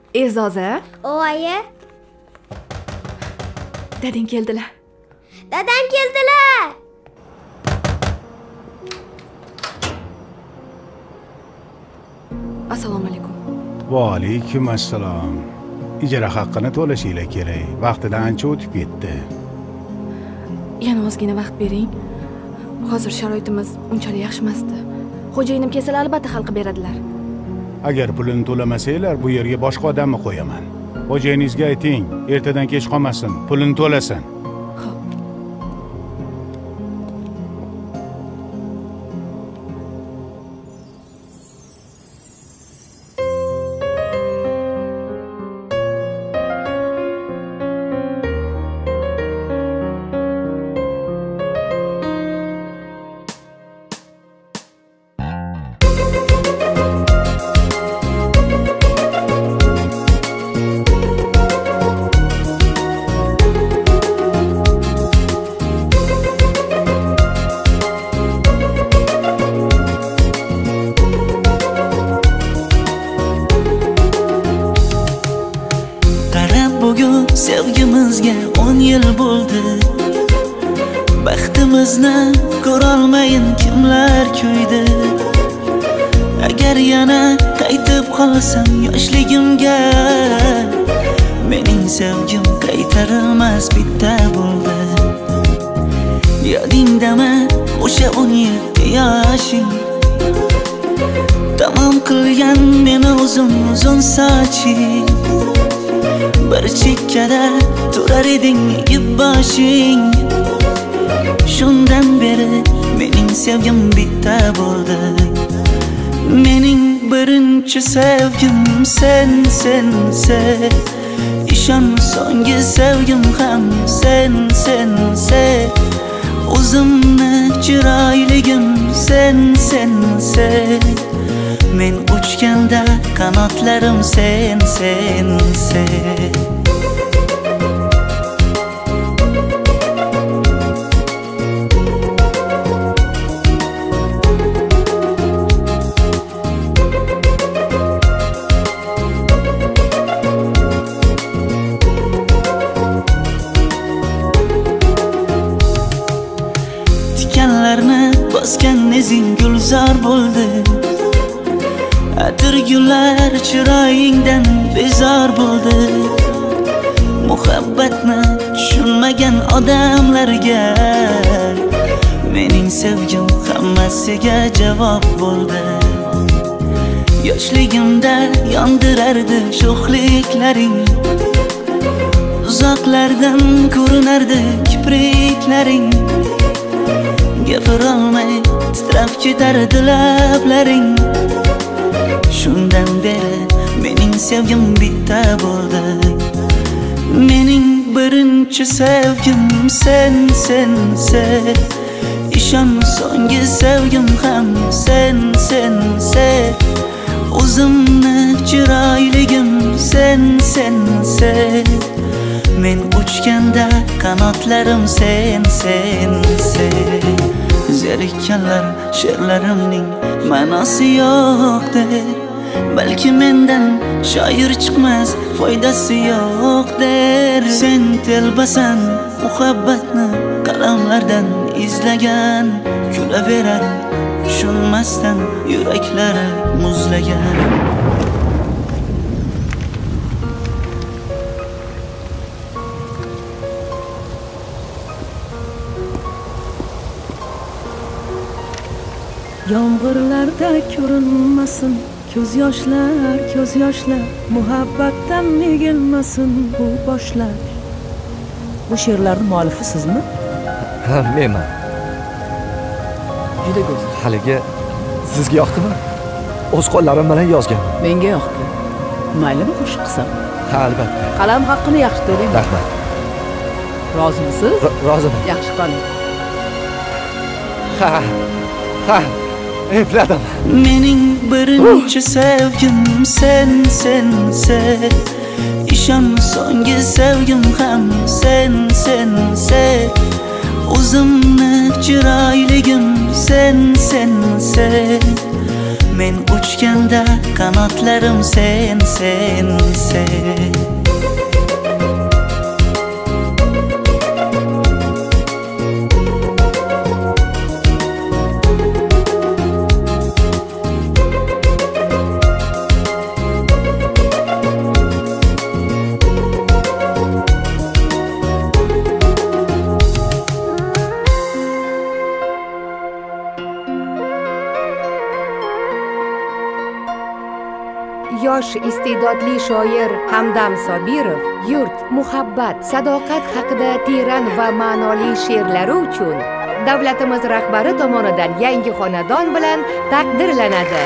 E'zoza, Oyi, dadang keldilar. dadam keldilar. Assalomu alaykum. Va alaykum assalom. Ijara haqqini to'lashinglar kerak. Vaqtidan ancha o'tib ketdi. Yana ozgina vaqt bering. Hozir sharoitimiz unchalik yaxshi emasdi. Xo'jayinim kelsalar albatta hal qilib beradilar. Agar pulini to'lamasanglar, bu yerga boshqa odamni qo'yaman. Xo'jayiningizga ayting, ertadan kech qolmasin, pulini to'lasin. Sevgimizga 10 yil bo'ldi. Baxtimizni ko'rolmayin kimlar kuydi. Agar yana qaytib qolsam yoshligimga, mening sevgim qaytarilmas bitta bo'ldi. Yodingdami o'sha 17 yoshing? Tamom qilgan meni uzun soching. Bir chekkada turar eding egib boshing. Shundan beri mening sevgim bitta bo'ldi. Mening birinchi sevgim sen. İshon so'nggi sevgim ham sen. O'zimni chiroyligim sen. Men uchganda qanotlarim sen. Tikanlarni bosgan nezing gulzor bo'ldi. Atir gullar chiroyingdan bezor bo'ldi. Muhabbatni tushunmagan odamlarga mening sevgim hammasiga javob bo'ldi. Yoshligimda yondirardi sho'xliklaring. Uzoqlardan ko'rinardi kipriklaring. Gapirolmay titrab ketardi lablaring. Shundan beri mening sevgim bitta bo'ldi. Mening birinchi sevgim sen. Ishon so'nggi sevgim ham sen. O'zimni chiroyligim sen. Men uchganda qanotlarim sen. Zerikkanlar she'rlarimning ma'nosi yo'qdir. Balki mendan shoir chiqmas, foydasi yo'qdir. Sen telbasan muhabbatni qalamlardan izlagan. Kulaverar tushunmasdan yuraklari muzlagan. Yomg'irlarda ko'rinmasin ko'z yoshlar, muhabbatdan egilmasin bu boshlar. Bu she'rlarning muallifi sizmi? Ha, menman. Juda go'zal. Haligi sizga yoqdimi? O'z qo'llarim bilan yozgan. Menga yoqdi. Maylimi qo'shiq qilsam? Ha, albatta. Qalam haqqini yaxshi to'layman. Rahmat. Rozimisiz? Roziman. Yaxshi qoling. Ha. Epladim. Mening birinchi sevgim sen. Ishon so'nggi sevgim ham sen. O'zimni chiroyligim sen. Men uchganda qanotlarim sen Yosh iste'dodli shoir Hamdam Sobirov yurt, muhabbat, sadoqat haqida teran va ma'noli she'rlari uchun davlatimiz rahbari tomonidan yangi xonadon bilan taqdirlanadi.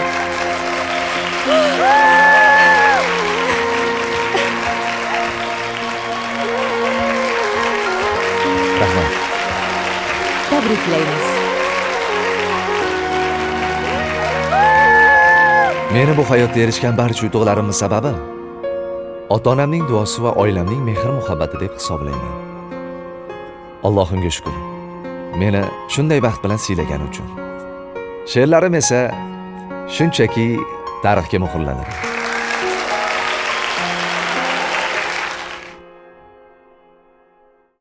Rahmat. Tabriklaymiz. Meni bu hayotda erishgan barcha yutuqlarimning sababi ota-onamning duosi va oilamning mehr-muhabbati deb hisoblayman. Allohimga shukr. Meni shunday baxt bilan siylagani uchun. She'rlarim esa shunchaki tarixga muhrlanadi.